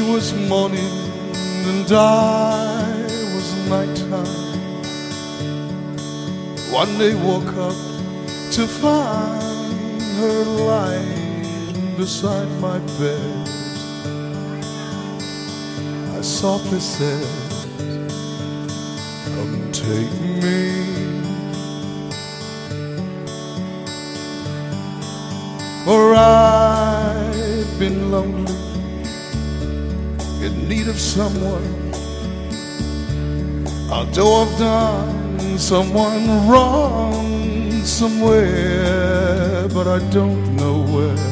was morning and I was nighttime. One day woke up to find her lying beside my bed. I softly said, "Come take me." For I've been lonely, in need of someone. Although I've done someone wrong somewhere, but I don't know where.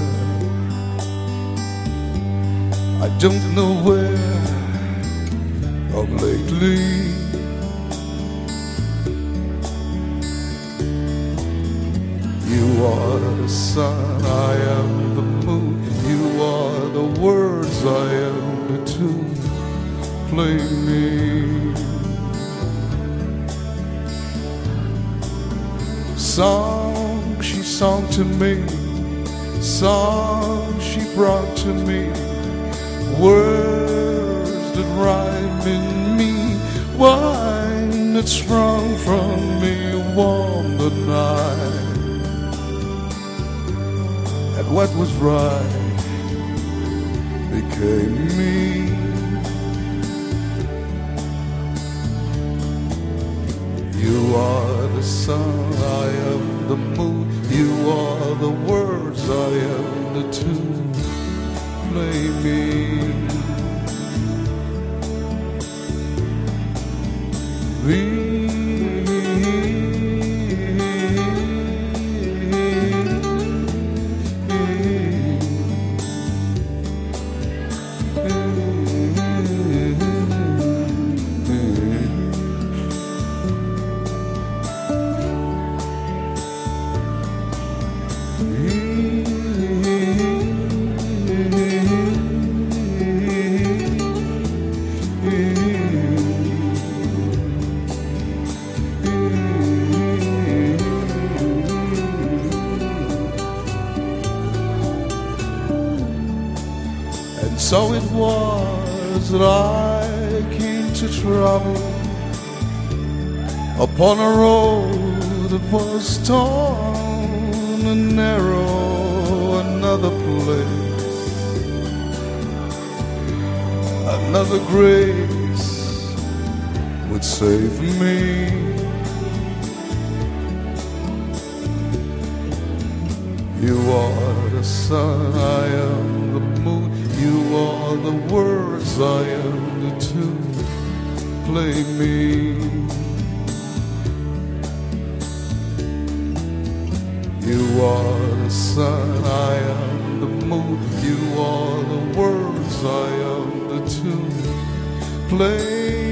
I don't know where. Of lately, you are the sun, I am the moon. You are the words, I am the tune. Play me. Song she sung to me, song she brought to me, words that rhyme in me, wine that sprung from me, warm the night. And what was right became me. You are the sun, I am the moon. You are the words, I am the tune. Play me. So it was that I came to travel upon a road that was torn and narrow, another place, another grace would save me. You are the sun, I am the moon. You are the words, I am the tune. Play me. You are the sun, I am the moon. You are the words, I am the tune. Play